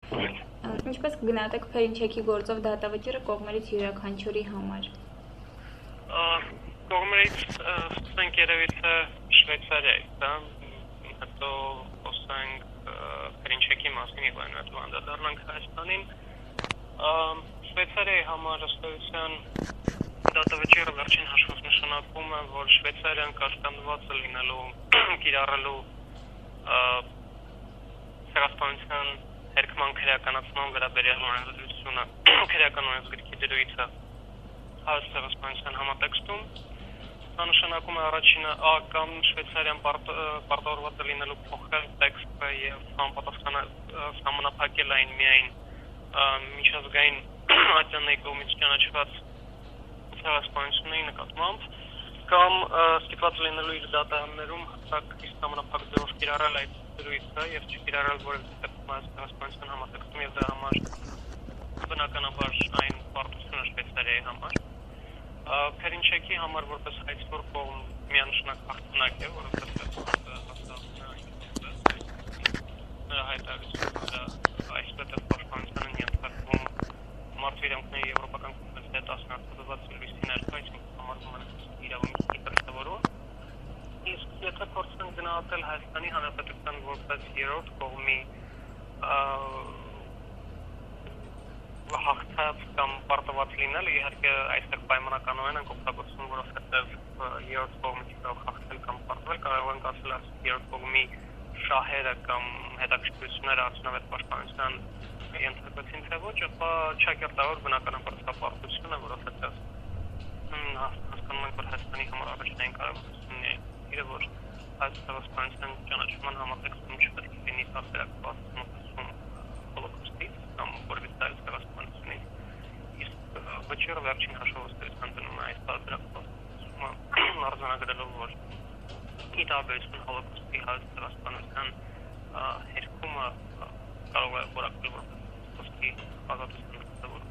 Ինչպես կգնահատեք Փերինչեքի գործով դատավճիռը կողմերից յուրաքանչյուրի համար։ Կողմերից սկսենք երևի թե Շվեյցարիայից, դա հետո խոսենք Փերինչեկի մասին եւ այն հետո անդրադառնանք Հայաստանին։ Շվեյցարիայի համար ըստ էության դատավճիռը վերջին հաշվով նշանակում է, որ Շվեյցարիան կաշկանդված է լինելու կիրառելու ցեղասպանության հերկման քրեականացման վերաբերյալ օրենսդրությունը քրեական օրենսգրքի դրույթը հայոց ցեղասպանության համատեքստում։ Դա նշանակում է առաջինը կամ Շվեյցարիան պարտավորված է լինելու փոխել տեքստը եւ համապատասխանափակել այն միայն միջազգային ատյանների կողմից ճանաչված ցեղասպանությունների նկատմամբ, կամ ստիպված լինելու իր դատարաններում հստակ իսկ համապատասխան ձևով կիրառել այդ դրույթը եւ չկիրառել որևէ ցեղասպանության համատեքստում եւ դրա համար բնականաբար այն պարտությունը Շվեյցարիայի համար։ Փերինչեկի համար որպես հայցվոր կողմ միանշանակ հաղթանակ է, որովհետեւ նրա հայտարարությունը այսպես պաշտպանության ենթարկվում մարդու իրավունքների եվրոպական կոնվենցիայի 10-րդ լույսի ներկայ, համարվում է իրավունքի դրսևորում։ Իսկ եթե փորձենք գնահատել Հայաստանի Հանրապետության որպես երրորդ կողմի հաղթած կամ պարտված լինելը, իհարկե այստեղ պայմանականորեն ենք օգտագործում, որովհետև երրորդ կողմը չի կարող հաղթել կամ պարտվել, կարող ենք ասել երրորդ կողմի շահերը կամ հետաքրքրությունները արդյունավետ պաշտպանության ենթարկվեցին թե ոչ, ապա չակերտավոր բնականաբար սա պարտություն է, որովհետև հասկանում ենք, որ Հայաստանի համար առաջնային կարևորությունն է իրը, որ հայոց ցեղասպանության ճանաչման համատեքստում չպետք է լինի տարբերակված մոտեցում հոլոկոստից կամ որևէ այլ ցեղասպանությունից, իսկ վճիռը վերջին հաշվով ըստ դնում է այս տարբերակվածությունը արձանագրելով, որ ի տարբերություն հոլոկոստի հայոց ցեղասպանության հերկումը կարող է որակվել որպես հոլոկոստի ազատություն դրսևորում։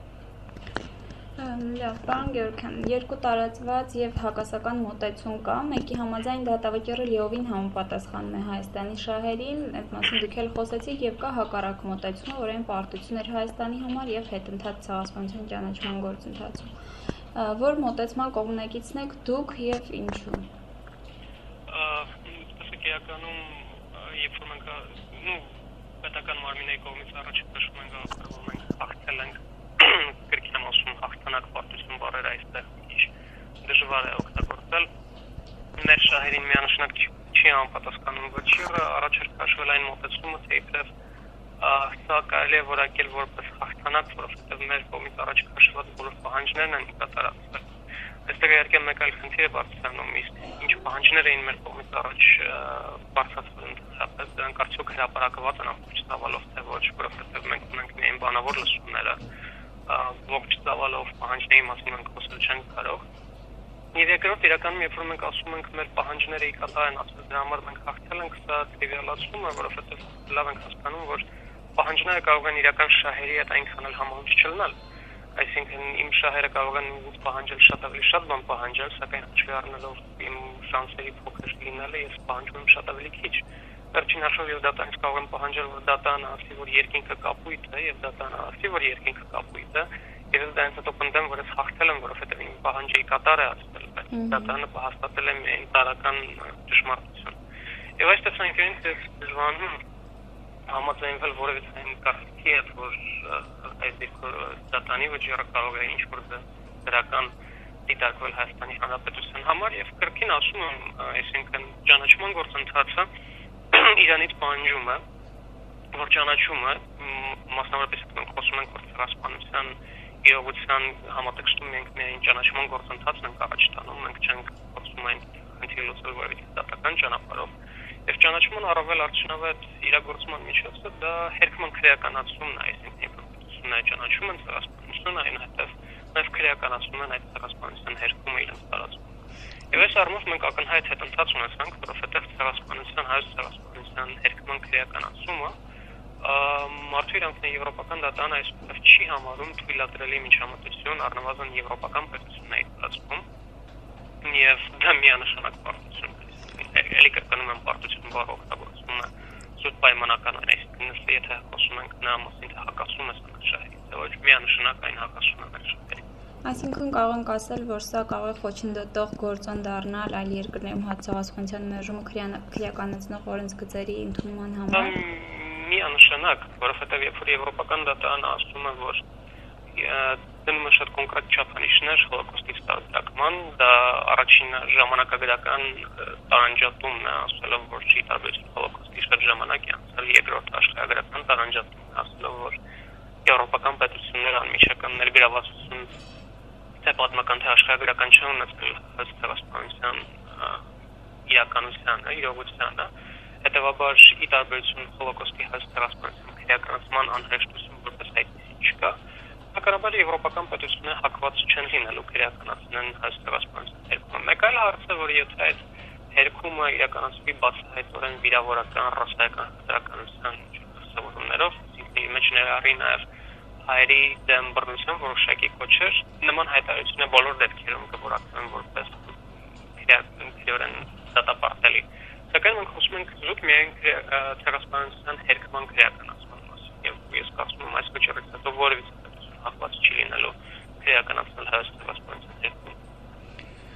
Լավ, պարոն Գեորգյան, երկու տարածված եւ հակասական մոտեցում կա, մեկի համաձայն դատավճիռը լիովին համապատասխանում է Հայաստանի շահերին, այդ մասին դուք էլ խոսեցիք, եւ կա հակառակ մոտեցումը, որին պարտություն էր Հայաստանի համար եւ հետընթաց ցեղասպանության ճանաչման գործընթացում։ Որ մոտեցման կողմնակիցն եք դուք եւ ինչու։ Իրականում երբ որ մենք պետական մարմինների կողմից առաջ քշում ենք, հաղթել ենք կրկին եմ ասում հաղթանակ պարտություն բառերը այստեղ քիչ դժվար է օգտագործել։ Մեր շահերին միանշանակ չի համապատասխանում վճիռը, առաջ էր քաշվել այն մոտեցումը, թե իբրև սա կարելի է որակել որպես հաղթանակ, որովհետև մեր կողմից առաջ քաշված բոլոր պահանջներն են կատարածվել։ Այստեղ իհարկե մեկ այլ խնդիր է բարձրանում, իսկ ինչ պահանջներ էին մեր կողմից առաջ բարձրացվել ընդհանրապես, դրանք արդյոք հրապարակված են ամբողջ ծավալով թե ոչ, որովհետև մենք ունենք միայն բանավոր լսումները, ողջ ծավալով պահանջների մասին մենք խոսել չենք կարող։ Եվ երկրորդ իրականում երբ որ մենք ասում ենք մեր պահանջները ի կատար են ասել, դրա համար մենք հաղթել ենք, սա տրիվիալացում է, որովհետև լավ ենք հասկանում, որ պահանջները կարող են իրական շահերի հետ այնքան էլ համահունչ չլինել։ Այսինքն իմ շահերը կարող են ինձ պահանջել շատ ավելի շատ բան պահանջել, սակայն հաշվի առնելով իմ շանսերի փոքր լինելը ես պահանջում եմ շատ ավելի քիչ։ Վերջին հաշվով եւ դատարանից կարող եմ պահանջել, որ դատարանը ասի, որ երկինքը կապույտ է, եւ դատարանը ասի, որ երկինքը կապույտ է, եւ ես դրանից հետո պնդեմ, որ ես հաղթել եմ, որովհետեւ իմ պահանջը ի կատար է ասել, բայց դատարանը հաստատել է միայն տարական ճշմարտություն։ Եվ այս տեսանկյունից ես դժվարանում համաձայնվել որևէ այն կարգի հետ, որ այս դատարանի վճիռը կարող է ինչ-որ դրական դիտարկվել Հայաստանի Հանրապետության համար եւ կրկին ասում եմ, այսինքն ճանաչման գործընթացը իրանից պահանջում է, որ ճանաչումը մասնավորապես մենք խոսում ենք, որ ցեղասպանության իրողության համատեքստում մենք միայն ճանաչման գործընթացն ենք առաջ տանում, մենք չենք խոսում այն խնդիրը լուծել որևէ դատական ճանապարհով։ Եվ ճանաչման առավել արդյունավետ իրագործման միջոցը դա հերկման քրեականացումն է, այսինքն իբրությունն է ճանաչում են ցեղասպանությունը, այնուհետև նաև քրեականացնում են այդ ցեղասպանության հերկումը իրենց տարածքում։ Եվ այս առումով մենք ակնհայտ հետընթաց ունեցանք, որովհետև ցեղասպանության, հայոց ցեղասպանության հերկման քրեականացումը մարդու իրավունքների եվրոպական դատարանը այսպես չի համարում թույլատրելի միջամտություն առնվազն եվրոպական պետությունների տարածքում, եւ դա միանշանակ պարտություն է։ Էլի կրկնում եմ, պարտություն բառը օգտագործվում է զուտ պայմանական են, այսինքն եթե խոսում ենք նա մասին, թե հակասում է սանրաշահերին, թե ոչ միանշանակ այն հակասում է սանրաշահերին։ Այսինքն կարող ենք ասել, որ սա կարող է խոչընդոտող գործոն դառնալ այլ երկրներում հացահասկողության մերժումը քրեականացնող օրենսգծերի ընդունման համար։ Միանշանակ, որովհետև երբ որ Եվրոպական դատարանը ասում է, որ դնում է շատ կոնկրետ չափանիշներ հոլոկոստից տարբերակման, դա առաջին ժամանակագրական տարանջատումն է, ասելով, որ չի տարբերություն հոլոկոստի շատ ժամանակ է անցել, երկրորդ աշխարհագրական տարանջատումն է, ասելով, որ եվրոպական պետությունները անմիջական ներգրավվածություն թե պատմական թե աշխարհագրական չեն ունեցել ըստ ցեղասպանության իրականությանը, իրողությանը, հետևաբար ի տարբերություն հոլոկոստի ըստ ցեղասպանության քրեականացման անհրաժեշտություն որպես այդպիսի չկա, հակառակորդ եվրոպական պետությունները հակված չեն լինելու քրեականացնեն ըստ ցեղասպանության հերկումը։ Մեկ այլ հարց է, որ եթե այդ հերկումը իրականացվի բացահայտորեն վիրավորական, ռասայական խտրականության սովորումներով, ի մեջ ներառի նաև հայերի դեմ բռնության որոշակի կոչեր, նման հայտարարություն է բոլոր դեպքերում կորակվեն որպես քրեական դատապարտելի։ Սակայն մենք խոսում ենք զուտ միայն ցեղասպանության հերկման քրեականացման մասին, եւ ես կարծում եմ այս կոչերից հետո որևիցե պետություն հակված չի լինելու քրեականացման